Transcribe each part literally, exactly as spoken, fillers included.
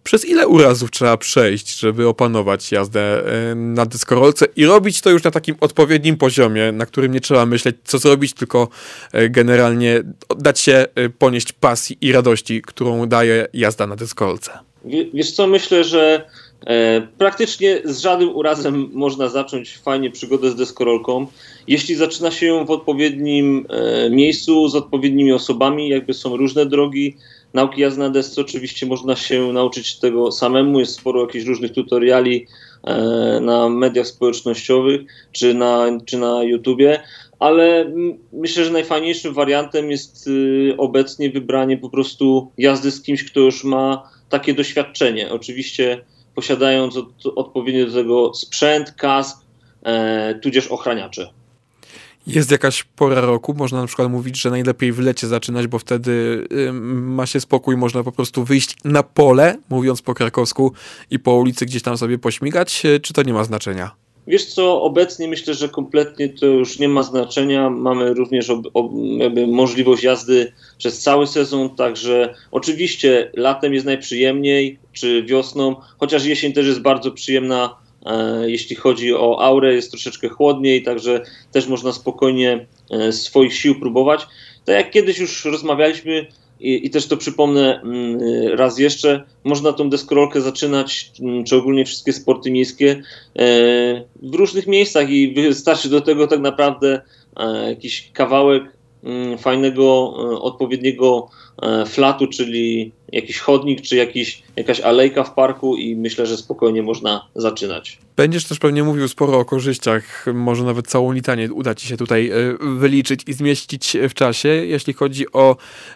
Przez ile urazów trzeba przejść, żeby opanować jazdę na deskorolce i robić to już na takim odpowiednim poziomie, na którym nie trzeba myśleć, co zrobić, tylko generalnie dać się ponieść pasji i radości, którą daje jazda na deskorolce? Wiesz co, myślę, że e, praktycznie z żadnym urazem można zacząć fajnie przygodę z deskorolką, jeśli zaczyna się ją w odpowiednim e, miejscu, z odpowiednimi osobami, jakby są różne drogi nauki jazdy na desce. Oczywiście można się nauczyć tego samemu, jest sporo jakichś różnych tutoriali e, na mediach społecznościowych czy na, czy na YouTubie, ale myślę, że najfajniejszym wariantem jest y, obecnie wybranie po prostu jazdy z kimś, kto już ma takie doświadczenie. Oczywiście posiadając od, odpowiednio do tego sprzęt, kask, e, tudzież ochraniacze. Jest jakaś pora roku, można na przykład mówić, że najlepiej w lecie zaczynać, bo wtedy y, ma się spokój, można po prostu wyjść na pole, mówiąc po krakowsku, i po ulicy gdzieś tam sobie pośmigać, czy to nie ma znaczenia? Wiesz co, obecnie myślę, że kompletnie to już nie ma znaczenia. Mamy również ob, ob, jakby możliwość jazdy przez cały sezon, także oczywiście latem jest najprzyjemniej, czy wiosną, chociaż jesień też jest bardzo przyjemna, e, jeśli chodzi o aurę, jest troszeczkę chłodniej, także też można spokojnie e, swoich sił próbować. Tak jak kiedyś już rozmawialiśmy, I, I też to przypomnę raz jeszcze, można tą deskorolkę zaczynać, czy ogólnie wszystkie sporty miejskie, w różnych miejscach i wystarczy do tego tak naprawdę jakiś kawałek fajnego, odpowiedniego flatu, czyli jakiś chodnik, czy jakiś, jakaś alejka w parku i myślę, że spokojnie można zaczynać. Będziesz też pewnie mówił sporo o korzyściach, może nawet całą litanię uda ci się tutaj wyliczyć i zmieścić w czasie, jeśli chodzi o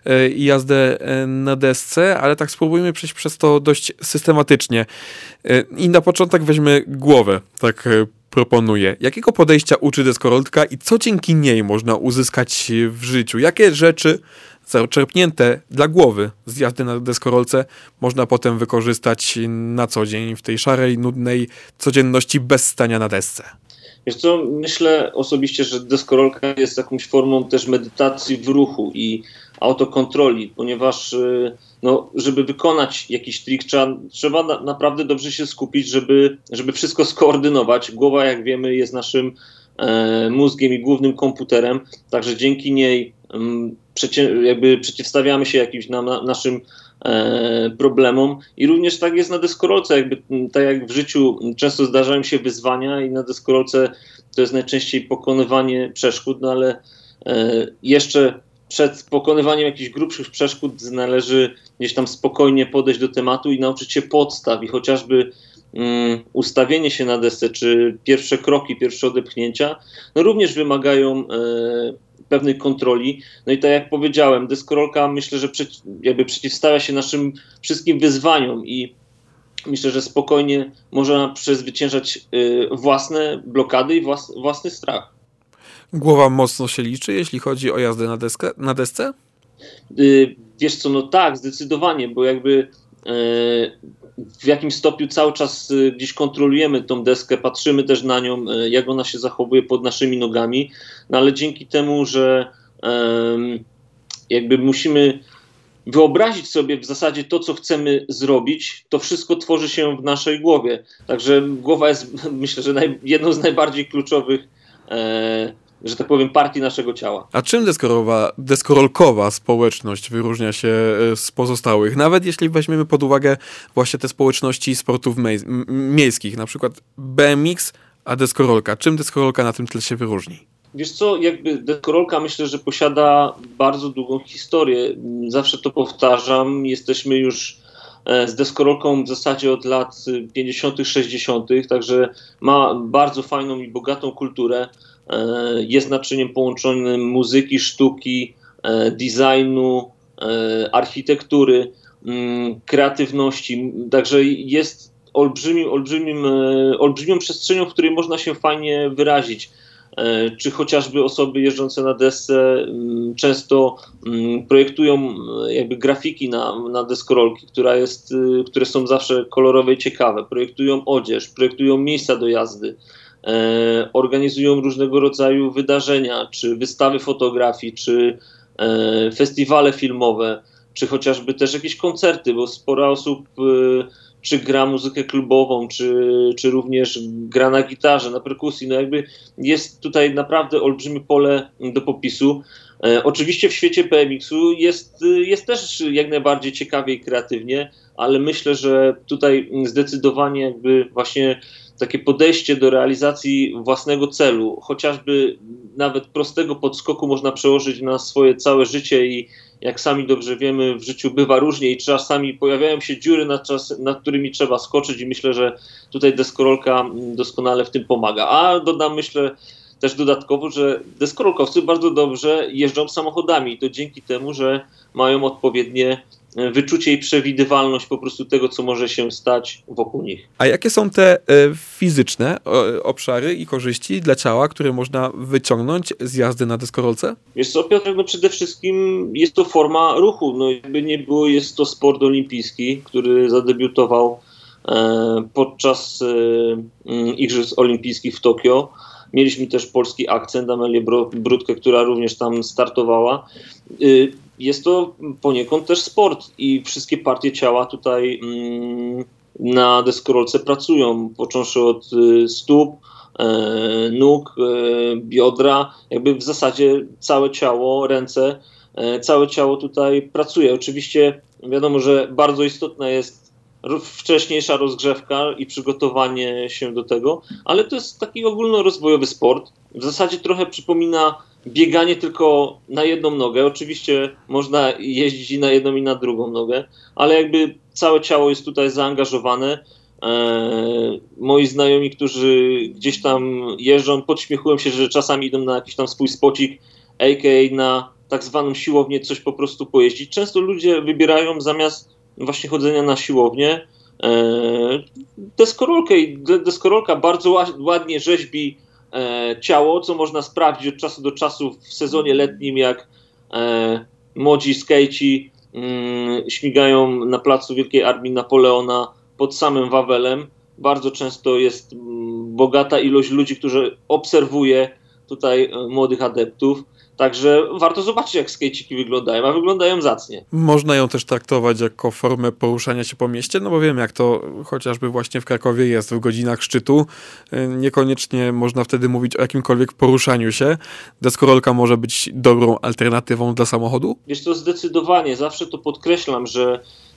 jazdę na desce, ale tak spróbujmy przejść przez to dość systematycznie. I na początek weźmy głowę, tak proponuję. Jakiego podejścia uczy deskorolka i co dzięki niej można uzyskać w życiu? Jakie rzeczy zaczerpnięte dla głowy z jazdy na deskorolce można potem wykorzystać na co dzień w tej szarej, nudnej codzienności bez stania na desce? Wiesz co, myślę osobiście, że deskorolka jest jakąś formą też medytacji w ruchu i autokontroli, ponieważ no, żeby wykonać jakiś trik, trzeba, trzeba na, naprawdę dobrze się skupić, żeby, żeby wszystko skoordynować. Głowa, jak wiemy, jest naszym e, mózgiem i głównym komputerem, także dzięki niej m, przecie, jakby przeciwstawiamy się jakimś na, na, naszym e, problemom i również tak jest na deskorolce, jakby tak jak w życiu często zdarzają się wyzwania i na deskorolce to jest najczęściej pokonywanie przeszkód, no ale e, jeszcze przed pokonywaniem jakichś grubszych przeszkód należy gdzieś tam spokojnie podejść do tematu i nauczyć się podstaw i chociażby um, ustawienie się na desce, czy pierwsze kroki, pierwsze odepchnięcia, no również wymagają e, pewnej kontroli. No i tak jak powiedziałem, deskorolka myślę, że przeci- jakby przeciwstawia się naszym wszystkim wyzwaniom i myślę, że spokojnie można przezwyciężać e, własne blokady i włas- własny strach. Głowa mocno się liczy, jeśli chodzi o jazdę na, deskę, na desce? Yy, wiesz co, no tak, zdecydowanie, bo jakby yy, w jakimś stopniu cały czas yy, gdzieś kontrolujemy tą deskę, patrzymy też na nią, yy, jak ona się zachowuje pod naszymi nogami, no ale dzięki temu, że yy, jakby musimy wyobrazić sobie w zasadzie to, co chcemy zrobić, to wszystko tworzy się w naszej głowie. Także głowa jest, myślę, że naj, jedną z najbardziej kluczowych yy, że tak powiem, partii naszego ciała. A czym deskorolkowa, deskorolkowa społeczność wyróżnia się z pozostałych? Nawet jeśli weźmiemy pod uwagę właśnie te społeczności sportów mej- miejskich, na przykład B M X, a deskorolka. Czym deskorolka na tym tle się wyróżni? Wiesz co, jakby deskorolka myślę, że posiada bardzo długą historię. Zawsze to powtarzam, jesteśmy już z deskorolką w zasadzie od lat pięćdziesiątych, sześćdziesiątych, także ma bardzo fajną i bogatą kulturę. Jest naczyniem połączonym muzyki, sztuki, designu, architektury, kreatywności. Także jest olbrzymim, olbrzymim, olbrzymią przestrzenią, w której można się fajnie wyrazić. Czy chociażby osoby jeżdżące na desce często projektują jakby grafiki na, na deskorolki, która jest, które są zawsze kolorowe i ciekawe. Projektują odzież, projektują miejsca do jazdy. E, organizują różnego rodzaju wydarzenia, czy wystawy fotografii, czy e, festiwale filmowe. czy chociażby też jakieś koncerty, bo sporo osób czy gra muzykę klubową, czy, czy również gra na gitarze, na perkusji, no jakby jest tutaj naprawdę olbrzymie pole do popisu. E, oczywiście w świecie B M X-u jest, jest też jak najbardziej ciekawie i kreatywnie, ale myślę, że tutaj zdecydowanie jakby właśnie takie podejście do realizacji własnego celu, chociażby nawet prostego podskoku można przełożyć na swoje całe życie i jak sami dobrze wiemy, w życiu bywa różnie i czasami pojawiają się dziury, nad, czas, nad którymi trzeba skoczyć i myślę, że tutaj deskorolka doskonale w tym pomaga. A dodam, myślę też dodatkowo, że deskorolkowcy bardzo dobrze jeżdżą samochodami i to dzięki temu, że mają odpowiednie wyczucie i przewidywalność po prostu tego, co może się stać wokół nich. A jakie są te e, fizyczne e, obszary i korzyści dla ciała, które można wyciągnąć z jazdy na deskorolce? Wiesz co, Piotr, no przede wszystkim jest to forma ruchu. No jakby nie było, jest to sport olimpijski, który zadebiutował e, podczas e, Igrzysk Olimpijskich w Tokio. Mieliśmy też polski akcent, Amelię Brudkę, która również tam startowała. E, Jest to poniekąd też sport i wszystkie partie ciała tutaj mm, na deskorolce pracują, począwszy od y, stóp, e, nóg, e, biodra, jakby w zasadzie całe ciało, ręce, e, całe ciało tutaj pracuje. Oczywiście wiadomo, że bardzo istotna jest wcześniejsza rozgrzewka i przygotowanie się do tego, ale to jest taki ogólnorozwojowy sport. W zasadzie trochę przypomina bieganie tylko na jedną nogę. Oczywiście można jeździć i na jedną i na drugą nogę, ale jakby całe ciało jest tutaj zaangażowane. Eee, moi znajomi, którzy gdzieś tam jeżdżą, podśmiechują się, że czasami idą na jakiś tam swój spocik, a k a na tak zwaną siłownię coś po prostu pojeździć. Często ludzie wybierają zamiast właśnie chodzenia na siłownię eee, deskorolkę i deskorolka bardzo ładnie rzeźbi E, ciało, co można sprawdzić od czasu do czasu w sezonie letnim, jak e, młodzi skejci mm, śmigają na placu Wielkiej Armii Napoleona pod samym Wawelem. Bardzo często jest mm, bogata ilość ludzi, którzy obserwuje tutaj e, młodych adeptów. Także warto zobaczyć, jak skejciki wyglądają, a wyglądają zacnie. Można ją też traktować jako formę poruszania się po mieście, no bo wiem, jak to chociażby właśnie w Krakowie jest w godzinach szczytu. Niekoniecznie można wtedy mówić o jakimkolwiek poruszaniu się. Deskorolka może być dobrą alternatywą dla samochodu? Wiesz co, zdecydowanie. Zawsze to podkreślam, że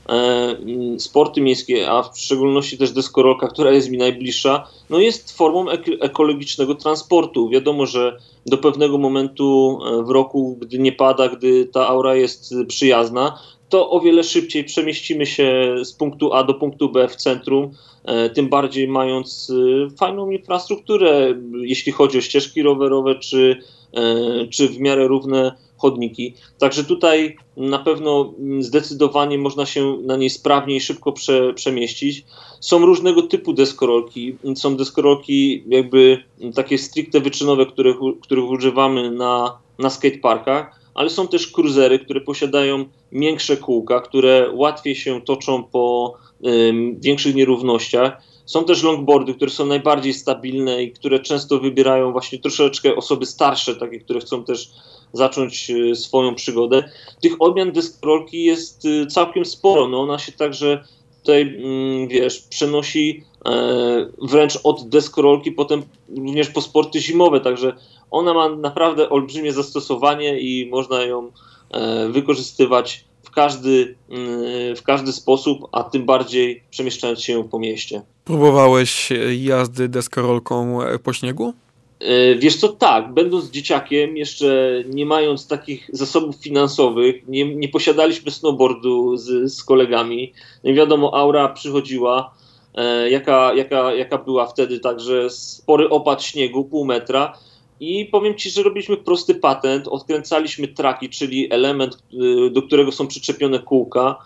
e, sporty miejskie, a w szczególności też deskorolka, która jest mi najbliższa, no jest formą ek- ekologicznego transportu. Wiadomo, że do pewnego momentu w roku, gdy nie pada, gdy ta aura jest przyjazna, to o wiele szybciej przemieścimy się z punktu A do punktu B w centrum, tym bardziej mając fajną infrastrukturę, jeśli chodzi o ścieżki rowerowe, czy, czy w miarę równe chodniki. Także tutaj na pewno zdecydowanie można się na niej sprawnie i szybko prze, przemieścić. Są różnego typu deskorolki. Są deskorolki jakby takie stricte wyczynowe, których, których używamy na, na skateparkach, ale są też cruisery, które posiadają miększe kółka, które łatwiej się toczą po ym, większych nierównościach. Są też longboardy, które są najbardziej stabilne i które często wybierają właśnie troszeczkę osoby starsze, takie, które chcą też zacząć swoją przygodę. Tych odmian deskorolki jest całkiem sporo. No ona się także tutaj, wiesz, przenosi wręcz od deskorolki potem również po sporty zimowe, także ona ma naprawdę olbrzymie zastosowanie i można ją wykorzystywać w każdy, w każdy sposób, a tym bardziej przemieszczając się po mieście. Próbowałeś jazdy deskorolką po śniegu? Wiesz co, tak, będąc dzieciakiem, jeszcze nie mając takich zasobów finansowych, nie, nie posiadaliśmy snowboardu z, z kolegami. No i wiadomo, aura przychodziła, e, jaka, jaka, jaka była wtedy, także spory opad śniegu, pół metra. I powiem Ci, że robiliśmy prosty patent, odkręcaliśmy traki, czyli element, do którego są przyczepione kółka,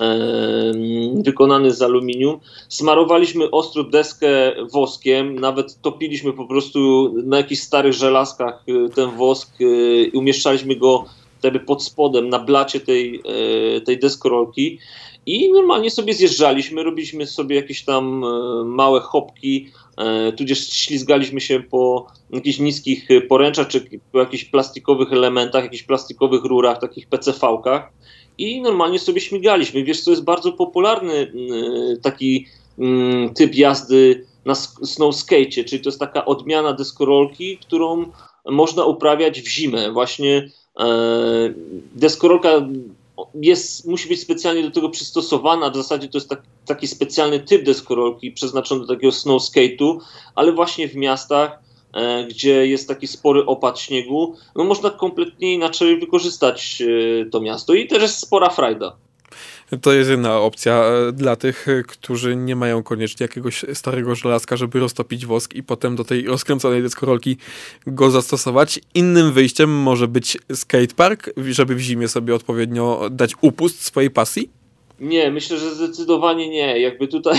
wykonany z aluminium. Smarowaliśmy ostro deskę woskiem, nawet topiliśmy po prostu na jakichś starych żelazkach ten wosk i umieszczaliśmy go jakby pod spodem na blacie tej, tej deskorolki i normalnie sobie zjeżdżaliśmy, robiliśmy sobie jakieś tam małe hopki, tudzież ślizgaliśmy się po jakichś niskich poręczach, czy po jakichś plastikowych elementach, jakichś plastikowych rurach, takich P C V-kach. i normalnie sobie śmigaliśmy. Wiesz, co jest bardzo popularny taki typ jazdy na snow skate'cie, czyli to jest taka odmiana deskorolki, którą można uprawiać w zimę. Właśnie e, deskorolka jest, musi być specjalnie do tego przystosowana, w zasadzie to jest tak, taki specjalny typ deskorolki przeznaczony do takiego snow skate'u, ale właśnie w miastach, e, gdzie jest taki spory opad śniegu, no można kompletnie inaczej wykorzystać e, to miasto i też jest spora frajda. To jest jedna opcja dla tych, którzy nie mają koniecznie jakiegoś starego żelazka, żeby roztopić wosk i potem do tej rozkręconej deskorolki go zastosować. Innym wyjściem może być skatepark, żeby w zimie sobie odpowiednio dać upust swojej pasji? Nie, myślę, że zdecydowanie nie. Jakby tutaj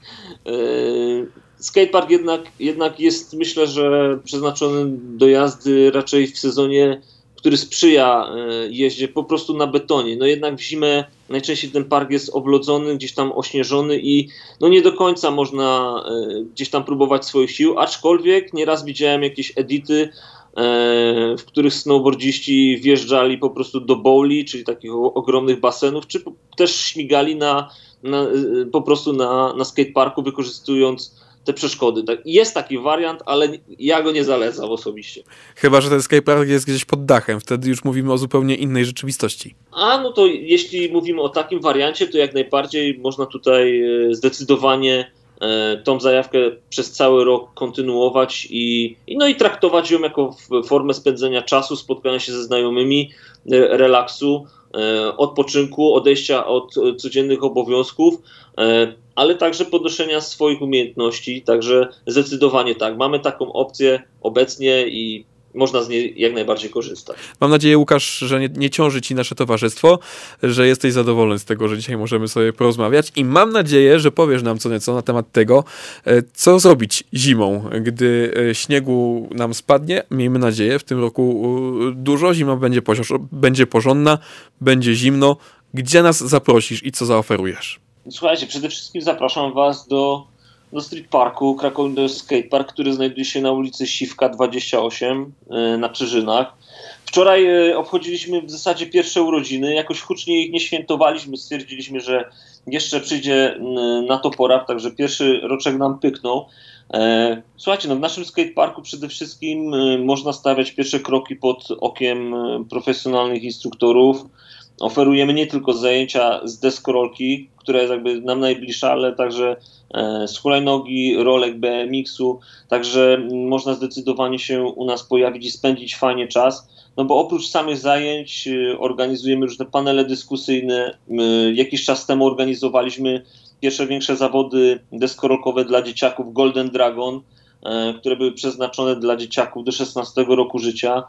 skatepark jednak, jednak jest, myślę, że przeznaczony do jazdy raczej w sezonie, który sprzyja jeździe po prostu na betonie. No jednak w zimę najczęściej ten park jest oblodzony, gdzieś tam ośnieżony i no nie do końca można gdzieś tam próbować swoich sił, aczkolwiek nieraz widziałem jakieś edity, w których snowboardziści wjeżdżali po prostu do bowli, czyli takich ogromnych basenów, czy też śmigali na, na, po prostu na, na skateparku, wykorzystując te przeszkody. Jest taki wariant, ale ja go nie zalecam osobiście. Chyba że ten skatepark jest gdzieś pod dachem, wtedy już mówimy o zupełnie innej rzeczywistości. A no to jeśli mówimy o takim wariancie, to jak najbardziej można tutaj zdecydowanie tą zajawkę przez cały rok kontynuować i, i, no i traktować ją jako formę spędzenia czasu, spotkania się ze znajomymi, relaksu, odpoczynku, odejścia od codziennych obowiązków, ale także podnoszenia swoich umiejętności, także zdecydowanie tak. Mamy taką opcję obecnie i można z niej jak najbardziej korzystać. Mam nadzieję, Łukasz, że nie, nie ciąży ci nasze towarzystwo, że jesteś zadowolony z tego, że dzisiaj możemy sobie porozmawiać i mam nadzieję, że powiesz nam co nieco na temat tego, co zrobić zimą, gdy śniegu nam spadnie. Miejmy nadzieję, w tym roku dużo, zima będzie, pozior- będzie porządna, będzie zimno. Gdzie nas zaprosisz i co zaoferujesz? Słuchajcie, przede wszystkim zapraszam was do do street parku, Krakow Skatepark, który znajduje się na ulicy Siwka dwadzieścia osiem na Czyżynach. Wczoraj obchodziliśmy w zasadzie pierwsze urodziny, jakoś hucznie ich nie świętowaliśmy, stwierdziliśmy, że jeszcze przyjdzie na to pora, także pierwszy roczek nam pyknął. Słuchajcie, no w naszym skateparku przede wszystkim można stawiać pierwsze kroki pod okiem profesjonalnych instruktorów. Oferujemy nie tylko zajęcia z deskorolki, która jest jakby nam najbliższa, ale także z hulajnogi, rolek, B M X-u, także można zdecydowanie się u nas pojawić i spędzić fajnie czas, no bo oprócz samych zajęć organizujemy różne panele dyskusyjne. Jakiś czas temu organizowaliśmy pierwsze większe zawody deskorolkowe dla dzieciaków Golden Dragon, które były przeznaczone dla dzieciaków do szesnastego roku życia.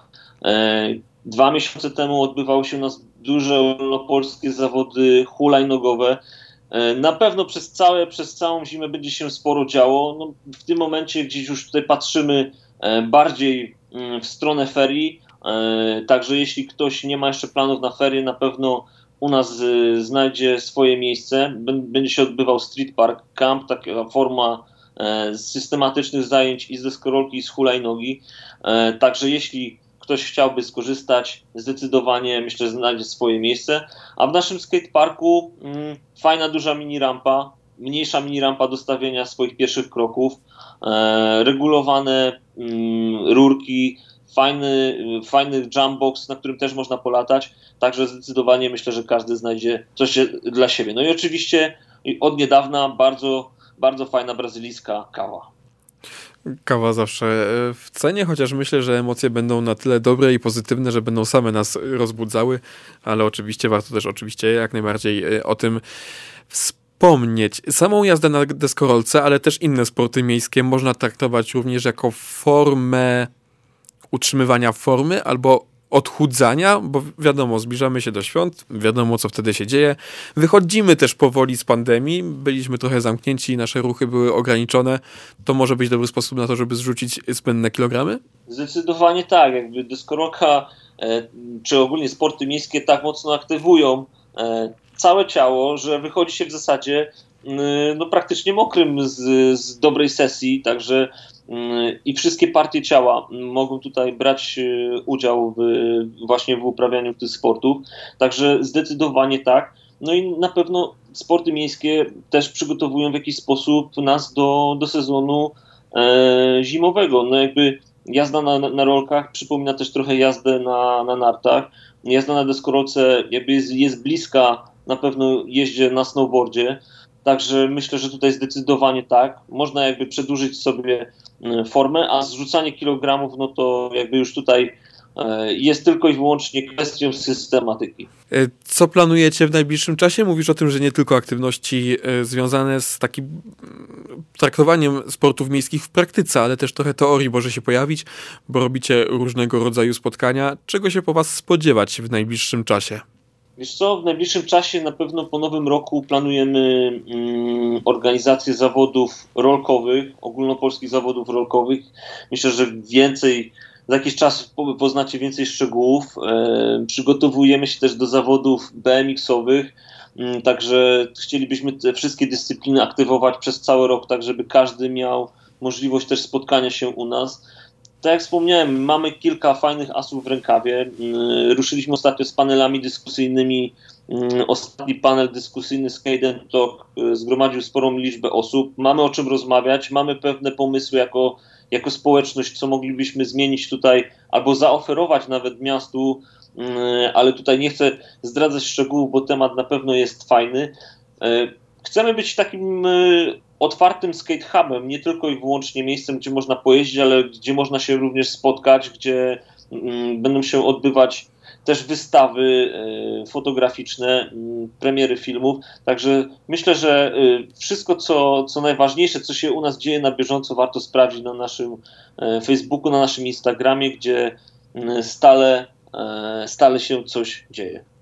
Dwa miesiące temu odbywały się u nas duże ogólnopolskie zawody hulajnogowe. Na pewno przez, całe, przez całą zimę będzie się sporo działo. No, w tym momencie gdzieś już tutaj patrzymy bardziej w stronę ferii, także jeśli ktoś nie ma jeszcze planów na ferie, na pewno u nas znajdzie swoje miejsce. Będzie się odbywał Street Park Camp, taka forma systematycznych zajęć i z deskorolki, i z hulajnogi. Także jeśli ktoś chciałby skorzystać, zdecydowanie myślę, że znajdzie swoje miejsce. A w naszym skateparku mm, fajna, duża mini rampa, mniejsza mini rampa do stawiania swoich pierwszych kroków, e, regulowane mm, rurki, fajny, fajny jumpbox, na którym też można polatać. Także zdecydowanie myślę, że każdy znajdzie coś dla siebie. No i oczywiście od niedawna bardzo, bardzo fajna brazylijska kawa. Kawa zawsze w cenie, chociaż myślę, że emocje będą na tyle dobre i pozytywne, że będą same nas rozbudzały, ale oczywiście warto też oczywiście jak najbardziej o tym wspomnieć. Samą jazdę na deskorolce, ale też inne sporty miejskie można traktować również jako formę utrzymywania formy albo odchudzania, bo wiadomo, zbliżamy się do świąt, wiadomo co wtedy się dzieje. Wychodzimy też powoli z pandemii, byliśmy trochę zamknięci, nasze ruchy były ograniczone. To może być dobry sposób na to, żeby zrzucić zbędne kilogramy? Zdecydowanie tak, jakby deskorolka e, czy ogólnie sporty miejskie tak mocno aktywują e, całe ciało, że wychodzi się w zasadzie e, no, praktycznie mokrym z, z dobrej sesji, także i wszystkie partie ciała mogą tutaj brać udział w, właśnie w uprawianiu tych sportów, także zdecydowanie tak. No i na pewno sporty miejskie też przygotowują w jakiś sposób nas do, do sezonu e, zimowego. No jakby jazda na, na rolkach przypomina też trochę jazdę na, na nartach. Jazda na deskorolce jakby jest, jest bliska na pewno jeździe na snowboardzie. Także myślę, że tutaj zdecydowanie tak. Można jakby przedłużyć sobie formę, a zrzucanie kilogramów, no to jakby już tutaj jest tylko i wyłącznie kwestią systematyki. Co planujecie w najbliższym czasie? Mówisz o tym, że nie tylko aktywności związane z takim traktowaniem sportów miejskich w praktyce, ale też trochę teorii może się pojawić, bo robicie różnego rodzaju spotkania. Czego się po was spodziewać w najbliższym czasie? Wiesz co, w najbliższym czasie na pewno po nowym roku planujemy mm, organizację zawodów rolkowych, ogólnopolskich zawodów rolkowych. Myślę, że więcej, za jakiś czas poznacie więcej szczegółów. E, przygotowujemy się też do zawodów B M X-owych, e, także chcielibyśmy te wszystkie dyscypliny aktywować przez cały rok, tak żeby każdy miał możliwość też spotkania się u nas. Tak jak wspomniałem, mamy kilka fajnych asów w rękawie. Ruszyliśmy ostatnio z panelami dyskusyjnymi. Ostatni panel dyskusyjny Skate and Talk zgromadził sporą liczbę osób. Mamy o czym rozmawiać, mamy pewne pomysły jako, jako społeczność, co moglibyśmy zmienić tutaj albo zaoferować nawet miastu, ale tutaj nie chcę zdradzać szczegółów, bo temat na pewno jest fajny. Chcemy być takim otwartym skate hubem, nie tylko i wyłącznie miejscem, gdzie można pojeździć, ale gdzie można się również spotkać, gdzie mm, będą się odbywać też wystawy y, fotograficzne, y, premiery filmów. Także myślę, że y, wszystko, co, co najważniejsze, co się u nas dzieje na bieżąco, warto sprawdzić na naszym y, Facebooku, na naszym Instagramie, gdzie y, stale, y, stale się coś dzieje.